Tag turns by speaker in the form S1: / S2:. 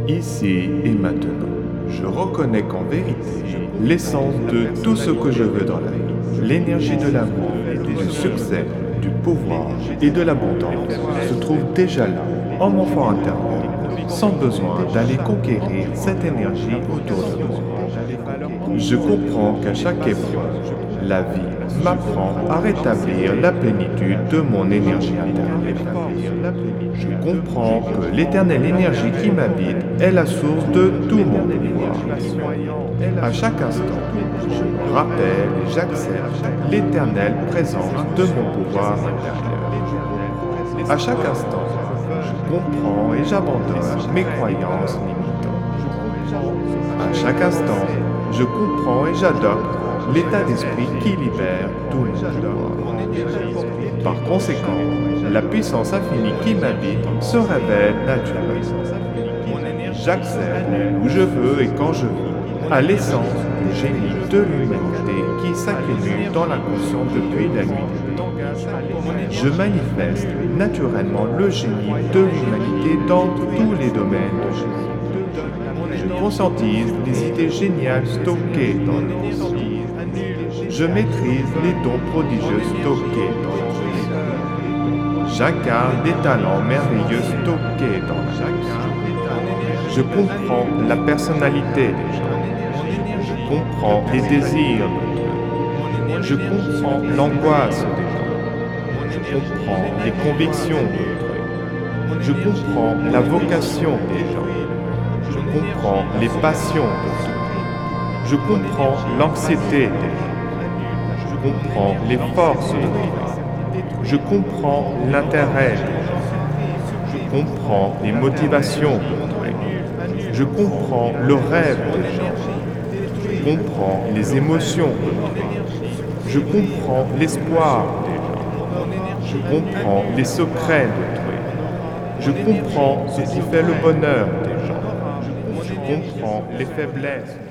S1: ici et maintenant. Je reconnais qu'en vérité, l'essence de tout ce que je veux dans la vie, l'énergie de l'amour, du succès, du pouvoir et de l'abondance se trouve déjà là, en mon fort intérieur, sans besoin d'aller conquérir cette énergie autour de moi. Je comprends qu'à chaque épreuve, la vie m'apprend à rétablir la plénitude de mon énergie intérieure. Je comprends que l'éternelle énergie qui m'habite est la source de tout mon pouvoir. À chaque instant, je me rappelle et j'accepte l'éternelle présence de mon pouvoir intérieur. À chaque instant, je comprends et j'abandonne mes croyances limitantes. À chaque instant, je comprends et j'adopte l'état d'esprit qui libère tout mon pouvoir. Par conséquent, la puissance infinie qui m'habite se révèle naturellement. J'accède où je veux et quand je veux à l'essence du génie de l'humanité qui s'accumule dans la conscience depuis la nuit des temps. Je manifeste naturellement le génie de l'humanité dans tous les domaines de génie. Je conscientise les idées géniales stockées dans nos esprits. Je maîtrise les dons prodigieux stockés dans nos esprits. J'incarne les talents merveilleux stockés dans chacun. Je comprends la personnalité des gens. Je comprends les désirs d'autrui. Je comprends l'angoisse des gens. Je comprends les convictions d'autrui. Je comprends la vocation des gens. Je comprends les passions d'autrui. Je comprends l'anxiété des gens. Je comprends les forces d'autrui. Je comprends l'intérêt des gens. Je comprends les motivations d'autrui. Je comprends le rêve des gens. Je comprends les émotions d'autrui. Je comprends l'espoir des gens. Je comprends les secrets d'autrui. Je comprends ce qui fait le bonheur des gens. Je comprends les faiblesses.